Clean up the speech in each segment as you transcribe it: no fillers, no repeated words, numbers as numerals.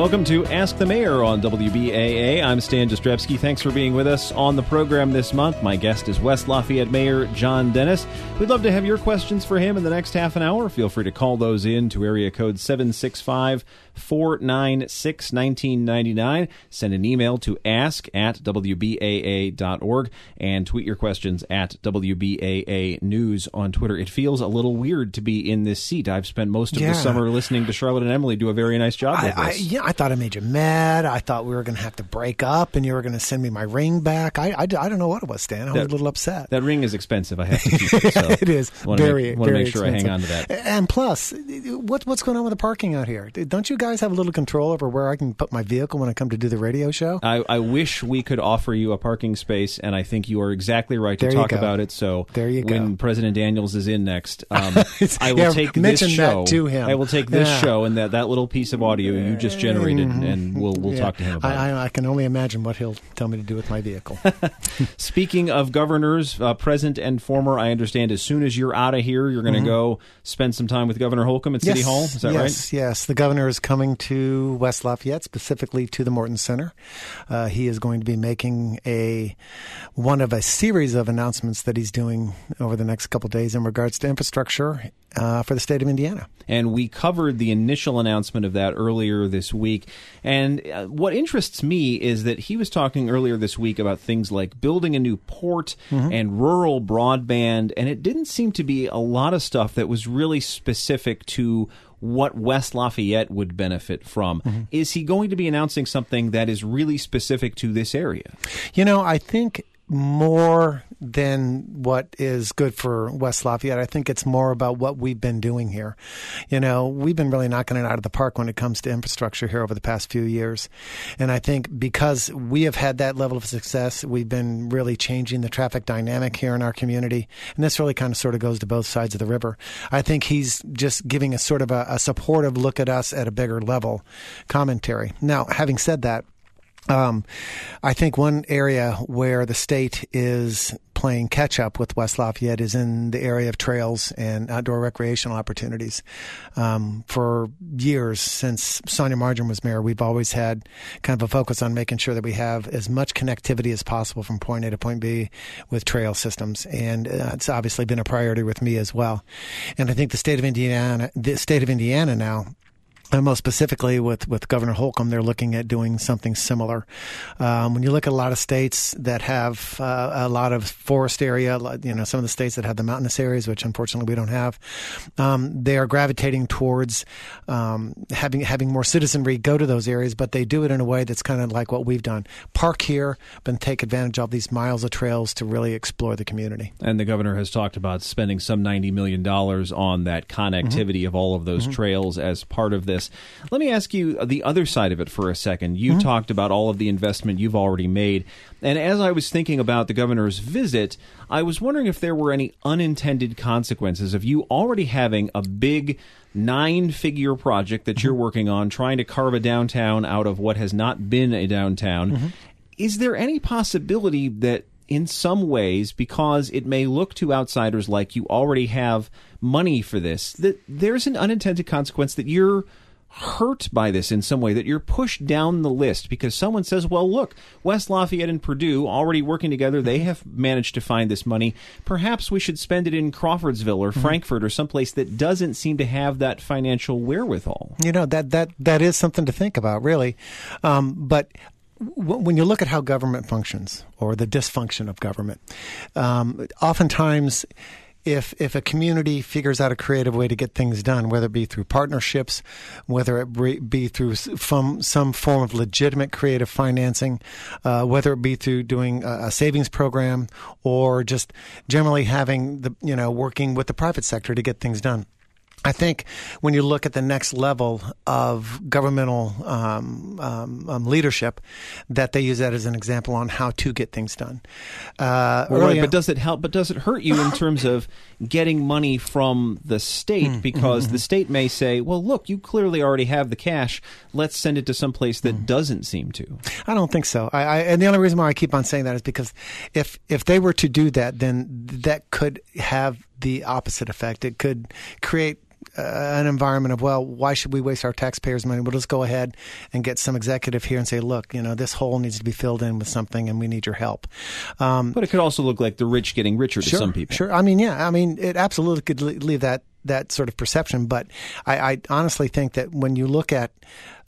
Welcome to Ask the Mayor on WBAA. I'm Stan Jastrzebski. Thanks for being with us on the program this month. My guest is West Lafayette Mayor John Dennis. We'd love to have your questions for him in the next half an hour. Feel free to call those in to area code 765-496-1999. Send an email to ask@wbaa.org and tweet your questions at WBAA News on Twitter. It feels a little weird to be in this seat. I've spent most of the summer listening to Charlotte and Emily do a very nice job with this. I thought I made you mad. I thought we were going to have to break up and you were going to send me my ring back. I don't know what it was, Stan. I was a little upset. That ring is expensive. I have to keep it. So it is. Want to make sure expensive. I hang on to that. And plus, what's going on with the parking out here? Don't you guys have a little control over where I can put my vehicle when I come to do the radio show? I wish we could offer you a parking space, and I think you are exactly right to talk about it. So there you when go. President Daniels is in next, I will take this show. That to him. I will take this show and that little piece of audio you just generated, and we'll talk to him about it. I can only imagine what he'll tell me to do with my vehicle. Speaking of governors, present and former, I understand as soon as you're out of here, you're going to go spend some time with Governor Holcomb at City Hall. Is that right? Yes. The governor is coming to West Lafayette, specifically to the Morton Center. He is going to be making one of a series of announcements that he's doing over the next couple of days in regards to infrastructure for the state of Indiana. And we covered the initial announcement of that earlier this week. And what interests me is that he was talking earlier this week about things like building a new port and rural broadband, and it didn't seem to be a lot of stuff that was really specific to what West Lafayette would benefit from. Is he going to be announcing something that is really specific to this area? I think more than what is good for West Lafayette. I think it's more about what we've been doing here. We've been really knocking it out of the park when it comes to infrastructure here over the past few years. And I think because we have had that level of success, we've been really changing the traffic dynamic here in our community. And this really kind of sort of goes to both sides of the river. I think he's just giving a sort of a supportive look at us at a bigger level commentary. Now, having said that, I think one area where the state is playing catch up with West Lafayette is in the area of trails and outdoor recreational opportunities. For years, since Sonia Margin was mayor, we've always had kind of a focus on making sure that we have as much connectivity as possible from point A to point B with trail systems. And it's obviously been a priority with me as well. And I think the state of Indiana now, and most specifically with Governor Holcomb, they're looking at doing something similar. When you look at a lot of states that have a lot of forest area, some of the states that have the mountainous areas, which unfortunately we don't have, they are gravitating towards having more citizenry go to those areas, but they do it in a way that's kind of like what we've done. Park here, but take advantage of these miles of trails to really explore the community. And the governor has talked about spending some $90 million on that connectivity of all of those trails as part of this. Let me ask you the other side of it for a second. You talked about all of the investment you've already made. And as I was thinking about the governor's visit, I was wondering if there were any unintended consequences of you already having a big 9-figure project that you're working on, trying to carve a downtown out of what has not been a downtown. Is there any possibility that in some ways, because it may look to outsiders like you already have money for this, that there's an unintended consequence that you're hurt by this in some way, that you're pushed down the list because someone says, well, look, West Lafayette and Purdue already working together, they have managed to find this money. Perhaps we should spend it in Crawfordsville or Frankfurt or someplace that doesn't seem to have that financial wherewithal. That is something to think about, really. But when you look at how government functions or the dysfunction of government, oftentimes if a community figures out a creative way to get things done, whether it be through partnerships, whether it be through some form of legitimate creative financing, whether it be through doing a savings program or just generally having working with the private sector to get things done. I think when you look at the next level of governmental leadership, that they use that as an example on how to get things done. Right, but does it help? But does it hurt you in terms of getting money from the state? Because the state may say, "Well, look, you clearly already have the cash. Let's send it to some place that doesn't seem to." I don't think so. And the only reason why I keep on saying that is because if they were to do that, then that could have the opposite effect. It could create an environment of, well, why should we waste our taxpayers' money? We'll just go ahead and get some executive here and say, look, this hole needs to be filled in with something and we need your help. But it could also look like the rich getting richer to some people. Sure. It absolutely could leave that sort of perception. But I honestly think that when you look at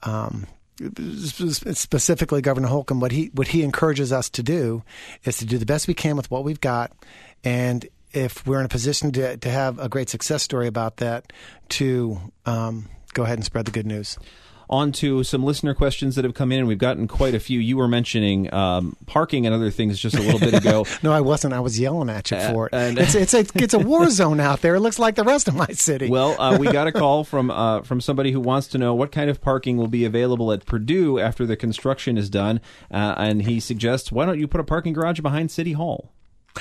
specifically Governor Holcomb, what he encourages us to do is to do the best we can with what we've got, and if we're in a position to have a great success story about that, to go ahead and spread the good news. On to some listener questions that have come in, and we've gotten quite a few. You were mentioning parking and other things just a little bit ago. No, I wasn't. I was yelling at you for it. It's a war zone out there. It looks like the rest of my city. Well, we got a call from somebody who wants to know what kind of parking will be available at Purdue after the construction is done, and he suggests, why don't you put a parking garage behind City Hall?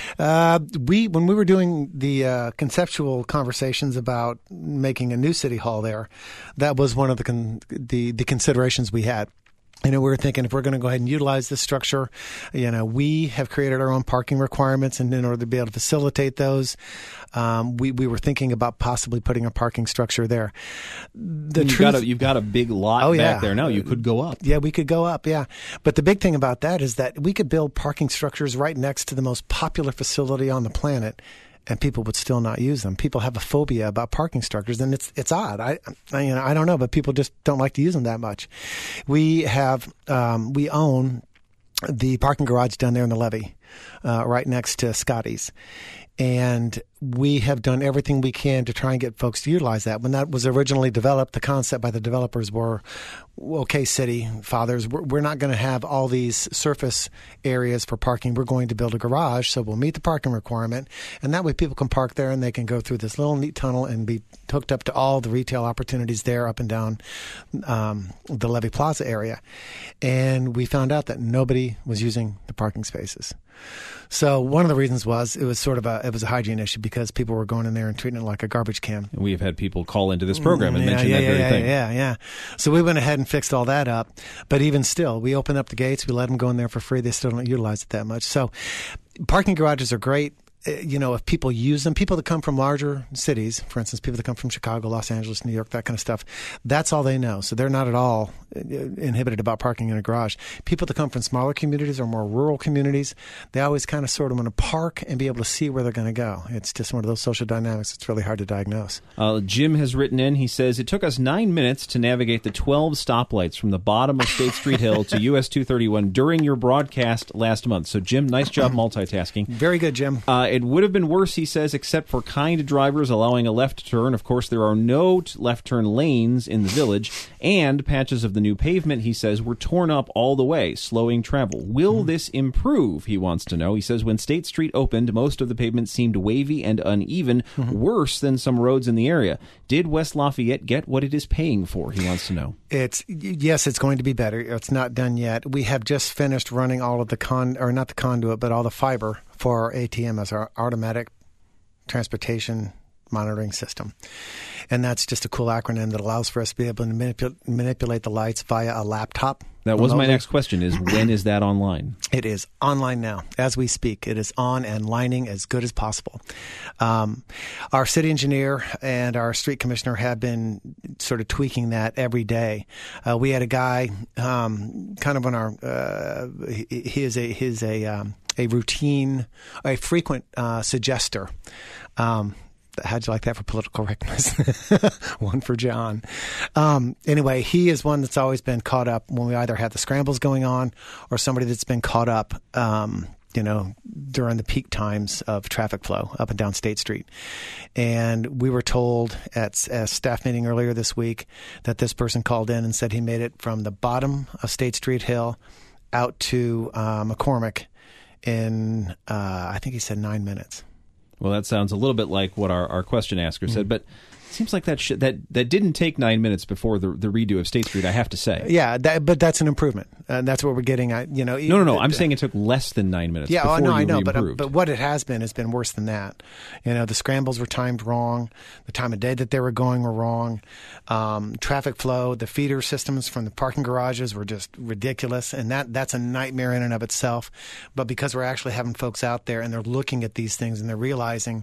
When we were doing the conceptual conversations about making a new city hall there, that was one of the considerations we had. We were thinking, if we're going to go ahead and utilize this structure, we have created our own parking requirements, and in order to be able to facilitate those, we were thinking about possibly putting a parking structure there. You've got a big lot back there now. You could go up. Yeah, we could go up, yeah. But the big thing about that is that we could build parking structures right next to the most popular facility on the planet, and people would still not use them. People have a phobia about parking structures, and it's odd. I don't know, but people just don't like to use them that much. We own the parking garage down there in the levee, right next to Scotty's. And we have done everything we can to try and get folks to utilize that. When that was originally developed, the concept by the developers were, okay, city fathers, we're not going to have all these surface areas for parking. We're going to build a garage, so we'll meet the parking requirement. And that way people can park there and they can go through this little neat tunnel and be hooked up to all the retail opportunities there up and down the Levee Plaza area. And we found out that nobody was using the parking spaces. So one of the reasons was it was a hygiene issue because people were going in there and treating it like a garbage can. We have had people call into this program and mention that very thing. Yeah. So we went ahead and fixed all that up. But even still, we opened up the gates. We let them go in there for free. They still don't utilize it that much. So parking garages are great. If people use them, people that come from larger cities, for instance, people that come from Chicago, Los Angeles, New York, that kind of stuff, that's all they know. So they're not at all inhibited about parking in a garage. People that come from smaller communities or more rural communities, they always kind of sort of want to park and be able to see where they're going to go. It's just one of those social dynamics. It's really hard to diagnose. Jim has written in. He says, it took us 9 minutes to navigate the 12 stoplights from the bottom of State Street Hill to US 231 during your broadcast last month. So, Jim, nice job multitasking. Very good, Jim. It would have been worse, he says, except for kind drivers allowing a left turn. Of course, there are no left turn lanes in the village, and patches of the new pavement, he says, were torn up all the way, slowing travel. Will this improve, he wants to know. He says, when State Street opened, most of the pavement seemed wavy and uneven, worse than some roads in the area. Did West Lafayette get what it is paying for, he wants to know. Yes, it's going to be better. It's not done yet. We have just finished running all of all the fiber for our ATM, as our automatic transportation monitoring system. And that's just a cool acronym that allows for us to be able to manipulate the lights via a laptop. That was my next question, is when is that online? It is online now. As we speak, it is on and lining as good as possible. Our city engineer and our street commissioner have been sort of tweaking that every day. We had a guy kind of on our a frequent suggester. How'd you like that for political correctness? One for John. Anyway, he is one that's always been caught up when we either have the scrambles going on or somebody that's been caught up, during the peak times of traffic flow up and down State Street. And we were told at a staff meeting earlier this week that this person called in and said he made it from the bottom of State Street Hill out to McCormick in, I think he said 9 minutes. Well, that sounds a little bit like what our question asker said, but it seems like that didn't take 9 minutes before the redo of State Street, I have to say. Yeah, but that's an improvement. That's what we're getting at. No. I'm saying it took less than 9 minutes. Yeah, before I know, improved. but what it has been worse than that. The scrambles were timed wrong. The time of day that they were going were wrong. Traffic flow, the feeder systems from the parking garages were just ridiculous, and that's a nightmare in and of itself. But because we're actually having folks out there and they're looking at these things and they're realizing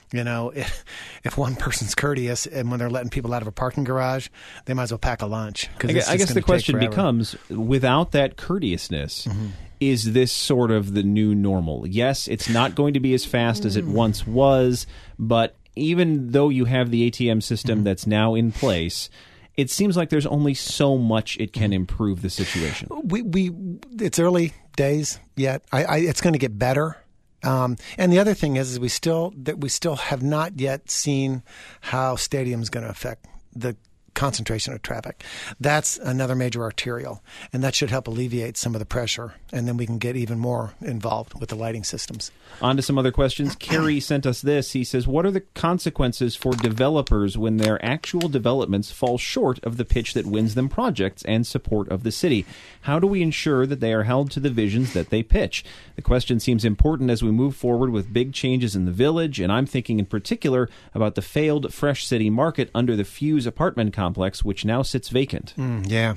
If one person's courteous and when they're letting people out of a parking garage, they might as well pack a lunch. I guess the question becomes, without that courteousness, is this sort of the new normal? Yes, it's not going to be as fast as it once was, but even though you have the ATM system that's now in place, it seems like there's only so much it can improve the situation. It's early days yet. It's going to get better. And the other thing is we still have not yet seen how stadium's going to affect the concentration of traffic. That's another major arterial, and that should help alleviate some of the pressure, and then we can get even more involved with the lighting systems. On to some other questions. Kerry sent us this. He says, what are the consequences for developers when their actual developments fall short of the pitch that wins them projects and support of the city? How do we ensure that they are held to the visions that they pitch? The question seems important as we move forward with big changes in the village, and I'm thinking in particular about the failed Fresh City Market under the Fuse apartment complex, which now sits vacant. Yeah.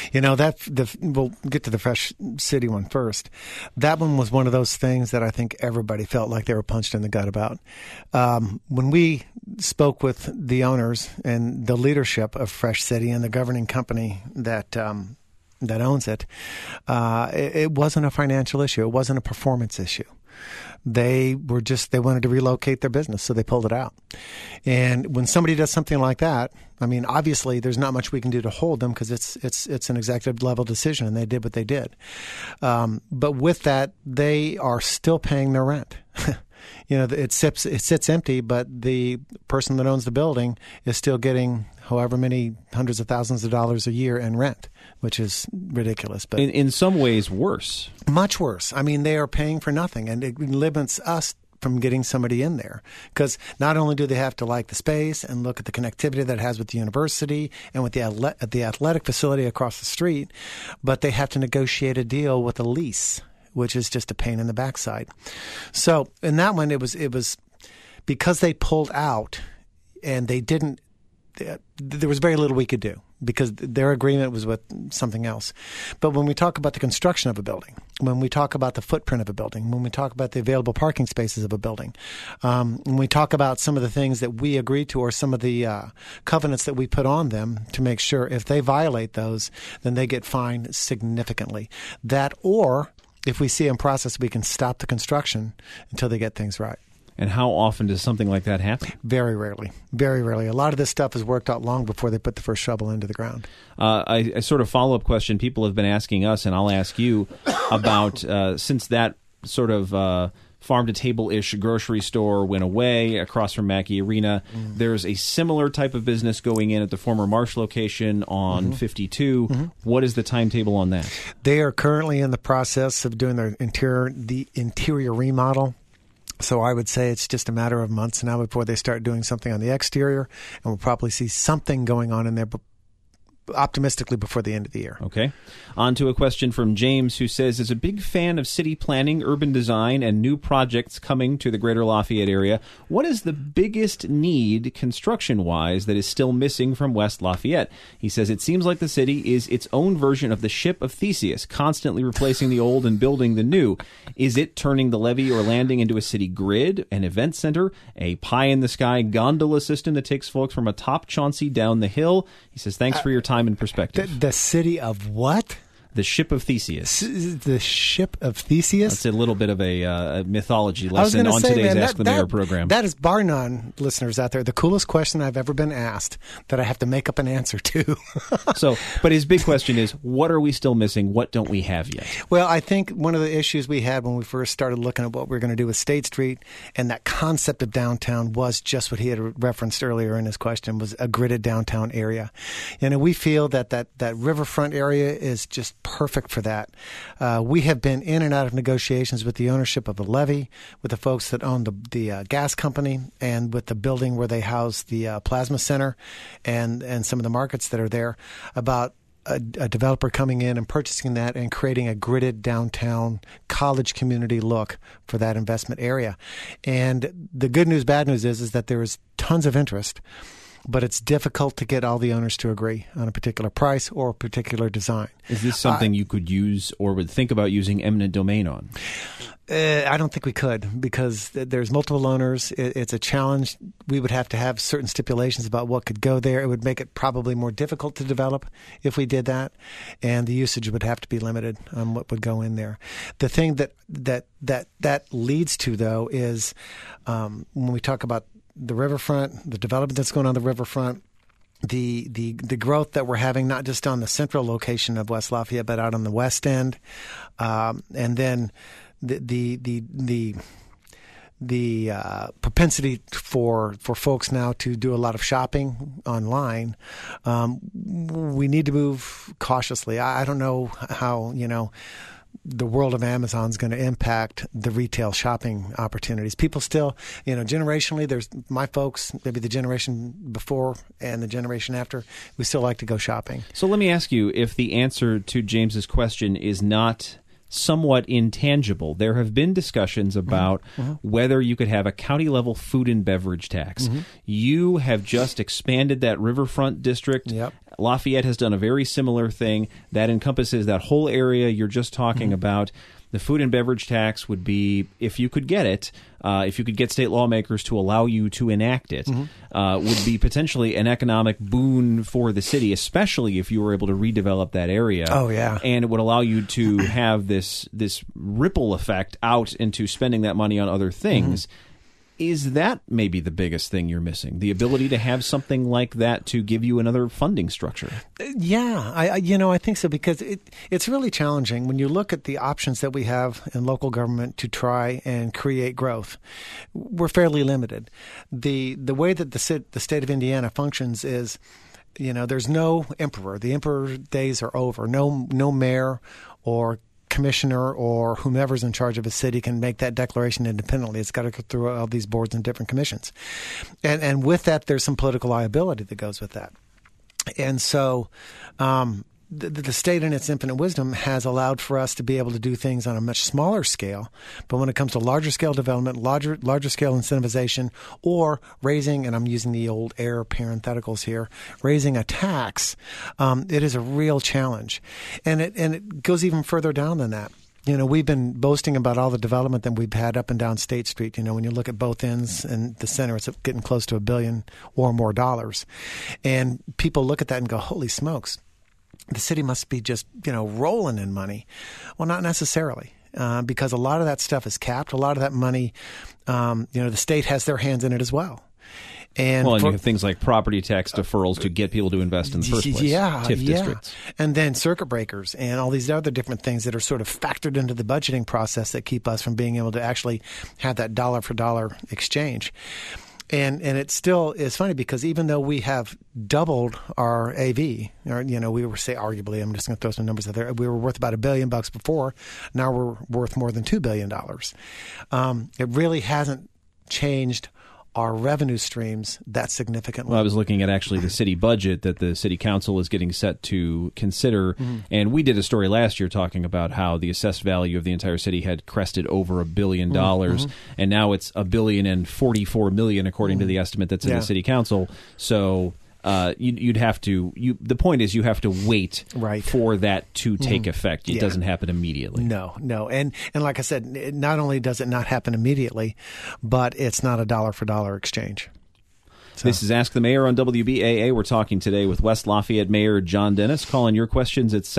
We'll get to the Fresh City one first. That one was one of those things that I think everybody felt like they were punched in the gut about. When we spoke with the owners and the leadership of Fresh City and the governing company that owns it, it wasn't a financial issue. It wasn't a performance issue. They wanted to relocate their business, so they pulled it out. And when somebody does something like that, I mean, obviously there's not much we can do to hold them because it's an executive level decision, and they did what they did. But with that, they are still paying their rent. It sits empty, but the person that owns the building is still getting however many hundreds of thousands of dollars a year in rent, which is ridiculous. But in some ways, worse. Much worse. I mean, they are paying for nothing, and it limits us from getting somebody in there because not only do they have to like the space and look at the connectivity that it has with the university and with the athletic facility across the street, but they have to negotiate a deal with a lease, which is just a pain in the backside. So in that one, it was because they pulled out and they didn't. There was very little we could do because their agreement was with something else. But when we talk about the construction of a building, when we talk about the footprint of a building, when we talk about the available parking spaces of a building, when we talk about some of the things that we agreed to or some of the covenants that we put on them to make sure if they violate those, then they get fined significantly. That or if we see in process, we can stop the construction until they get things right. And how often does something like that happen? Very rarely. Very rarely. A lot of this stuff is worked out long before they put the first shovel into the ground. A sort of follow-up question people have been asking us, and I'll ask you about since that sort of farm-to-table-ish grocery store went away across from Mackey Arena, there's a similar type of business going in at the former Marsh location on 52. What is the timetable on that? They are currently in the process of doing the interior remodel. So I would say it's just a matter of months now before they start doing something on the exterior, and we'll probably see something going on in there optimistically before the end of the year. Okay. On to a question from James, who says, as a big fan of city planning, urban design, and new projects coming to the greater Lafayette area, what is the biggest need construction-wise that is still missing from West Lafayette? He says, it seems like the city is its own version of the ship of Theseus, constantly replacing the old and building the new. Is it turning the levee or landing into a city grid, an event center, a pie-in-the-sky gondola system that takes folks from atop Chauncey down the hill? He says, thanks for your time and perspective. The city of what? The ship of Theseus. The ship of Theseus? That's a little bit of a mythology lesson on today's Ask the Mayor program. That is, bar none, listeners out there, the coolest question I've ever been asked that I have to make up an answer to. But his big question is, what are we still missing? What don't we have yet? Well, I think one of the issues we had when we first started looking at what we were going to do with State Street and that concept of downtown was just what he had referenced earlier in his question, was a gridded downtown area. And we feel that riverfront area is just perfect for that. We have been in and out of negotiations with the ownership of the levee, with the folks that own the gas company, and with the building where they house the plasma center and some of the markets that are there, about a developer coming in and purchasing that and creating a gridded downtown college community look for that investment area. And the good news, bad news is that there is tons of interest. but it's difficult to get all the owners to agree on a particular price or a particular design. Is this something you could use or would think about using eminent domain on? I don't think we could, because there's multiple owners. It's a challenge. We would have to have certain stipulations about what could go there. It would make it probably more difficult to develop if we did that, and the usage would have to be limited on what would go in there. The thing that leads to, though, is when we talk about the riverfront, the development that's going on the riverfront, the growth that we're having, not just on the central location of West Lafayette, but out on the west end, and then the propensity for folks now to do a lot of shopping online, we need to move cautiously. I don't know how, the world of Amazon is going to impact the retail shopping opportunities. People still, generationally, there's my folks, maybe the generation before and the generation after, we still like to go shopping. So let me ask you, if the answer to James's question is not somewhat intangible, there have been discussions about whether you could have a county-level food and beverage tax. You have just expanded that riverfront district. Yep. Lafayette has done a very similar thing that encompasses that whole area you're just talking about. The food and beverage tax would be, if you could get it, if you could get state lawmakers to allow you to enact it, would be potentially an economic boon for the city, especially if you were able to redevelop that area. Oh, yeah. And it would allow you to have this ripple effect out into spending that money on other things. Is that maybe the biggest thing you're missing? The ability to have something like that to give you another funding structure? Yeah, I think so, because it's really challenging when you look at the options that we have in local government to try and create growth. We're fairly limited. The way that the state of Indiana functions is, there's no emperor. The emperor days are over. No mayor or commissioner or whomever's in charge of a city can make that declaration independently. It's got to go through all these boards and different commissions. And with that, there's some political liability that goes with that. And so the state in its infinite wisdom has allowed for us to be able to do things on a much smaller scale. But when it comes to larger scale development, larger scale incentivization, or raising, and I'm using the old air parentheticals here, raising a tax, it is a real challenge. And it goes even further down than that. We've been boasting about all the development that we've had up and down State Street. When you look at both ends and the center, it's getting close to $1 billion or more dollars. And people look at that and go, holy smokes, the city must be just, rolling in money. Well, not necessarily, because a lot of that stuff is capped. A lot of that money, the state has their hands in it as well. And you have things like property tax deferrals to get people to invest in the first place. TIF districts. And then circuit breakers and all these other different things that are sort of factored into the budgeting process that keep us from being able to actually have that dollar for dollar exchange. And it still is funny, because even though we have doubled our AV, or we were, say, arguably, I'm just going to throw some numbers out there, we were worth about $1 billion before. Now we're worth more than $2 billion. It really hasn't changed our revenue streams that significantly. Well, I was looking at actually the city budget that the city council is getting set to consider, and we did a story last year talking about how the assessed value of the entire city had crested over $1 billion, and now it's $1.044 billion according to the estimate that's in the city council. So you'd have to. The point is, you have to wait for that to take effect. It doesn't happen immediately. No, and like I said, not only does it not happen immediately, but it's not a dollar for dollar exchange. So. This is Ask the Mayor on WBAA. We're talking today with West Lafayette Mayor John Dennis. Call in your questions at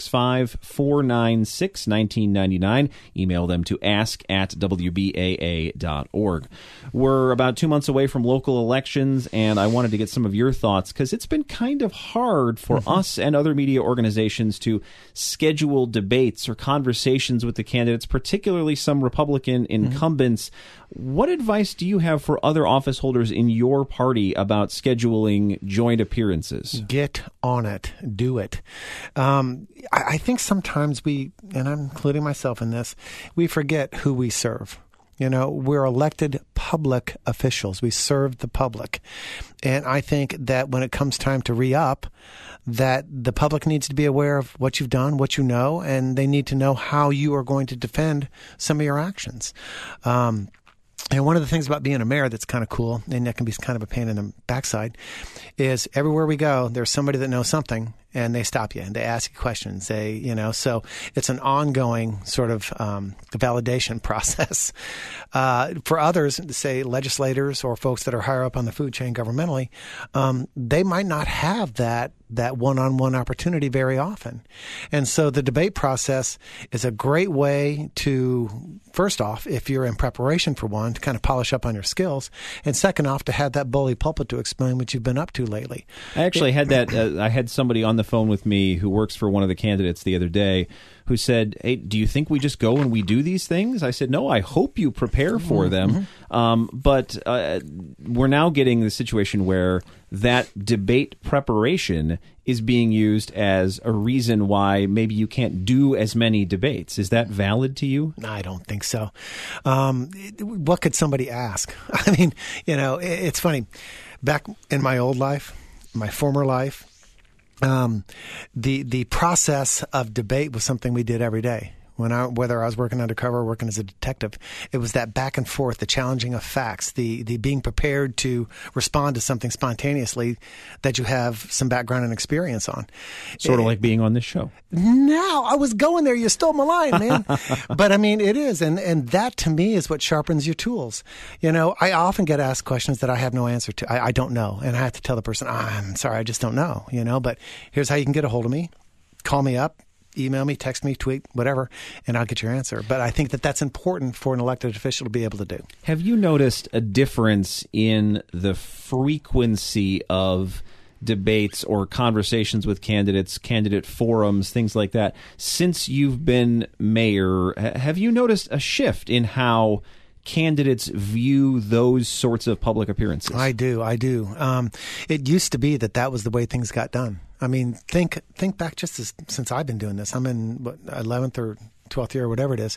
765-496-1999. Email them to ask@wbaa.org. We're about 2 months away from local elections, and I wanted to get some of your thoughts, because it's been kind of hard for us and other media organizations to schedule debates or conversations with the candidates, particularly some Republican incumbents. What advice do you have for other office holders in your party about scheduling joint appearances? Get on it. Do it. I think sometimes we, and I'm including myself in this, we forget who we serve. We're elected public officials. We serve the public. And I think that when it comes time to re-up, that the public needs to be aware of what you've done, what you know, and they need to know how you are going to defend some of your actions. And one of the things about being a mayor that's kind of cool, and that can be kind of a pain in the backside, is everywhere we go, there's somebody that knows something, and they stop you and they ask you questions. So it's an ongoing sort of validation process. For others, say legislators or folks that are higher up on the food chain governmentally, they might not have that one-on-one opportunity very often. And so the debate process is a great way to, first off, if you're in preparation for one, to kind of polish up on your skills, and second off, to have that bully pulpit to explain what you've been up to lately. I actually had that. I had somebody on the phone with me who works for one of the candidates the other day who said, "Hey, do you think we just go and we do these things?" I said, "No, I hope you prepare for them." But we're now getting the situation where that debate preparation is being used as a reason why maybe you can't do as many debates. Is that valid to you? I don't think so. What could somebody ask? I mean, it's funny. Back in my old life, my former life, the process of debate was something we did every day. Whether I was working undercover or working as a detective, it was that back and forth, the challenging of facts, the being prepared to respond to something spontaneously that you have some background and experience on. Sort of like being on this show. No, I was going there. You stole my line, man. But I mean, it is. And that to me is what sharpens your tools. I often get asked questions that I have no answer to. I don't know. And I have to tell the person, I'm sorry, I just don't know, but here's how you can get a hold of me. Call me up. Email me, text me, tweet, whatever, and I'll get your answer. But I think that that's important for an elected official to be able to do. Have you noticed a difference in the frequency of debates or conversations with candidates, candidate forums, things like that, since you've been mayor? Have you noticed a shift in how candidates view those sorts of public appearances? I do. It used to be that was the way things got done. I mean, think back since I've been doing this. I'm in 11th or 12th year or whatever it is.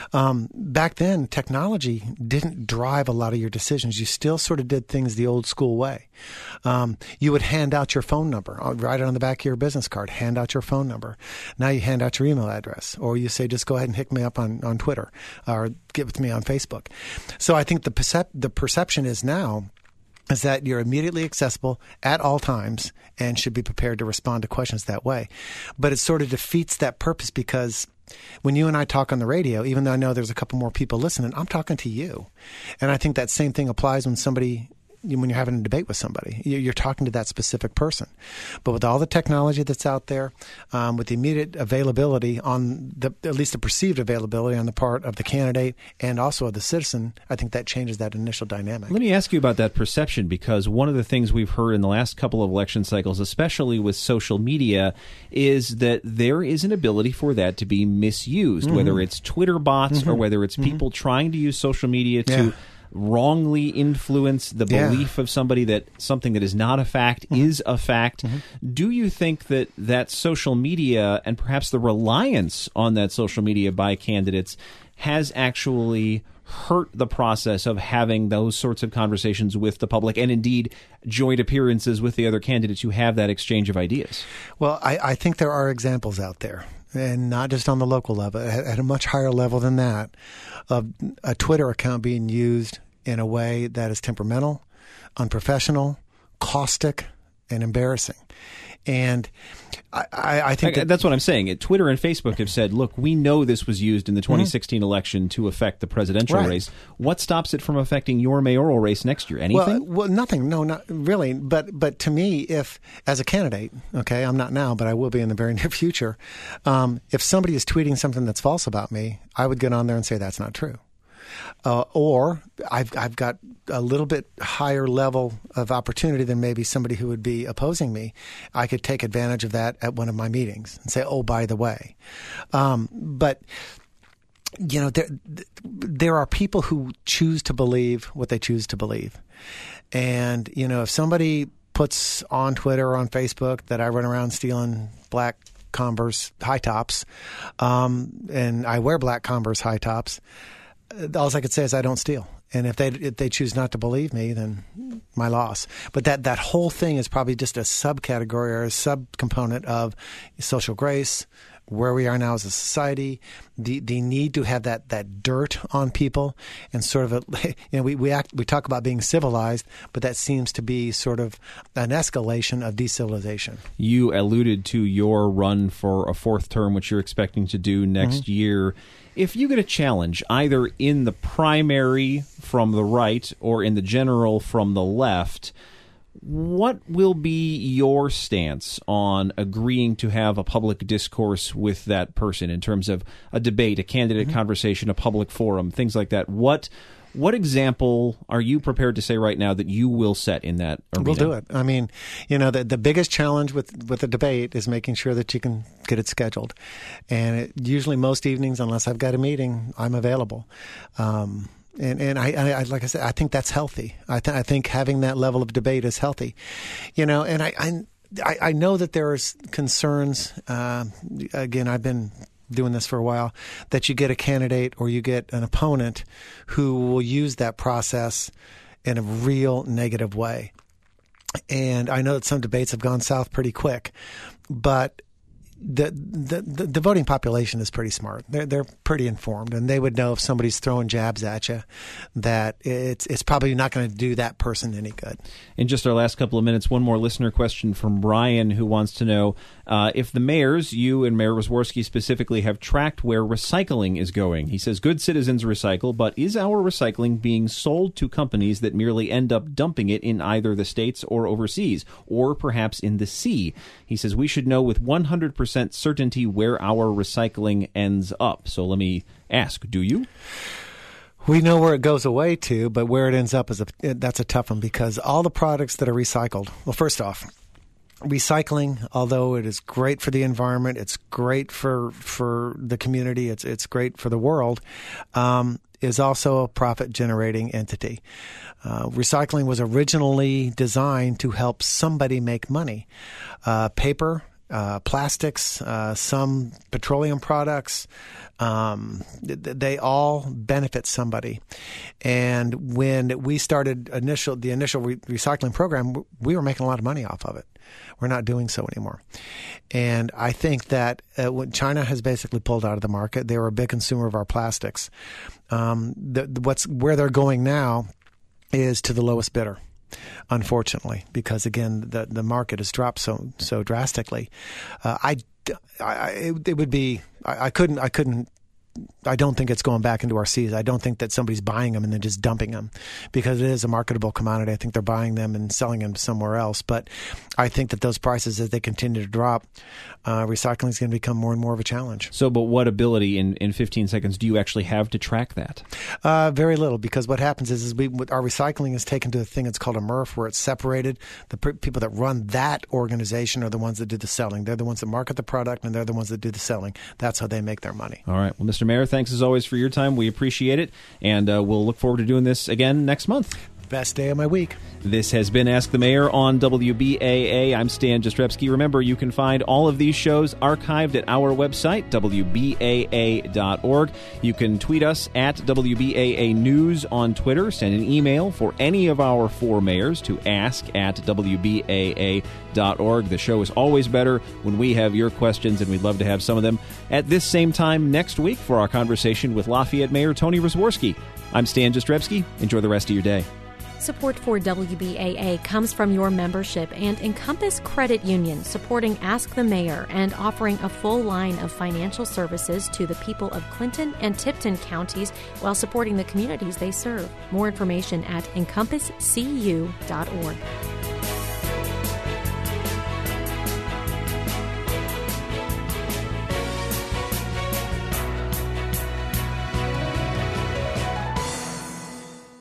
Back then, technology didn't drive a lot of your decisions. You still sort of did things the old school way. You would hand out your phone number, write it on the back of your business card, hand out your phone number. Now you hand out your email address, or you say, just go ahead and hit me up on Twitter or get with me on Facebook. So I think the perception is now is that you're immediately accessible at all times and should be prepared to respond to questions that way. But it sort of defeats that purpose because when you and I talk on the radio, even though I know there's a couple more people listening, I'm talking to you. And I think that same thing applies when you're having a debate with somebody. You're talking to that specific person. But with all the technology that's out there, with the immediate availability at least the perceived availability on the part of the candidate and also of the citizen, I think that changes that initial dynamic. Let me ask you about that perception, because one of the things we've heard in the last couple of election cycles, especially with social media, is that there is an ability for that to be misused, whether it's Twitter bots or whether it's people trying to use social media to wrongly influence the belief of somebody that something that is not a fact is a fact. Do you think that social media and perhaps the reliance on that social media by candidates has actually hurt the process of having those sorts of conversations with the public and indeed joint appearances with the other candidates who have that exchange of ideas? Well, I think there are examples out there, and not just on the local level, at a much higher level than that, of a Twitter account being used in a way that is temperamental, unprofessional, caustic, and embarrassing. And I think that's what I'm saying. Twitter and Facebook have said, look, we know this was used in the 2016 election to affect the presidential race. What stops it from affecting your mayoral race next year? Anything? Well, nothing. No, not really. But to me, if as a candidate, okay, I'm not now, but I will be in the very near future, if somebody is tweeting something that's false about me, I would get on there and say that's not true. Or I've got a little bit higher level of opportunity than maybe somebody who would be opposing me. I could take advantage of that at one of my meetings and say, oh, by the way. But, there are people who choose to believe what they choose to believe. And, if somebody puts on Twitter or on Facebook that I run around stealing black Converse high tops, and I wear black Converse high tops, all I could say is I don't steal. And if they choose not to believe me, then my loss. But that whole thing is probably just a subcategory or a subcomponent of social grace, where we are now as a society, the need to have that dirt on people, and sort of we talk about being civilized, but that seems to be sort of an escalation of decivilization. You alluded to your run for a fourth term, which you're expecting to do next year. If you get a challenge, either in the primary from the right or in the general from the left, what will be your stance on agreeing to have a public discourse with that person in terms of a debate, a candidate conversation, a public forum, things like that? What example are you prepared to say right now that you will set in that arena? We'll do it. I mean, the biggest challenge with a debate is making sure that you can get it scheduled. And usually most evenings, unless I've got a meeting, I'm available. And I like I said, I think that's healthy. I think having that level of debate is healthy. And I know that there's concerns. Again, I've been doing this for a while, that you get a candidate or you get an opponent who will use that process in a real negative way. And I know that some debates have gone south pretty quick, but the voting population is pretty smart. They're pretty informed, and they would know if somebody's throwing jabs at you that it's probably not going to do that person any good. In just our last couple of minutes, one more listener question from Brian, who wants to know if the mayors, you and Mayor Wyszorski specifically, have tracked where recycling is going. He says, good citizens recycle, but is our recycling being sold to companies that merely end up dumping it in either the States or overseas, or perhaps in the sea? He says, we should know with 100% certainty where our recycling ends up. So let me ask, do you? We know where it goes away to, but where it ends up that's a tough one, because all the products that are recycled, well, first off, recycling, although it is great for the environment, it's great for the community, it's great for the world, is also a profit-generating entity. Recycling was originally designed to help somebody make money. Paper, plastics, some petroleum products, they all benefit somebody. And when we started the initial recycling program, we were making a lot of money off of it. We're not doing so anymore. And I think that when China has basically pulled out of the market, they were a big consumer of our plastics. Where they're going now is to the lowest bidder, unfortunately, because again the market has dropped so drastically. I don't think it's going back into our seas. I don't think that somebody's buying them and then just dumping them, because it is a marketable commodity. I think they're buying them and selling them somewhere else. But I think that those prices, as they continue to drop, recycling is going to become more and more of a challenge. So, but what ability in 15 seconds do you actually have to track that? Very little, because what happens is our recycling is taken to a thing that's called a MRF, where it's separated. The people that run that organization are the ones that do the selling. They're the ones that market the product, and they're the ones that do the selling. That's how they make their money. All right. Well, Mr. Mayor, thanks as always for your time. We appreciate it, and we'll look forward to doing this again next month. Best day of my week. This has been Ask the Mayor on WBAA. I'm Stan Jastrzebski. Remember, you can find all of these shows archived at our website, WBAA.org. You can tweet us at WBAA News on Twitter. Send an email for any of our four mayors to ask@WBAA.org. The show is always better when we have your questions, and we'd love to have some of them at this same time next week for our conversation with Lafayette Mayor Tony Wyszorski. I'm Stan Jastrzebski. Enjoy the rest of your day. Support for WBAA comes from your membership and Encompass Credit Union, supporting Ask the Mayor and offering a full line of financial services to the people of Clinton and Tipton counties while supporting the communities they serve. More information at encompasscu.org.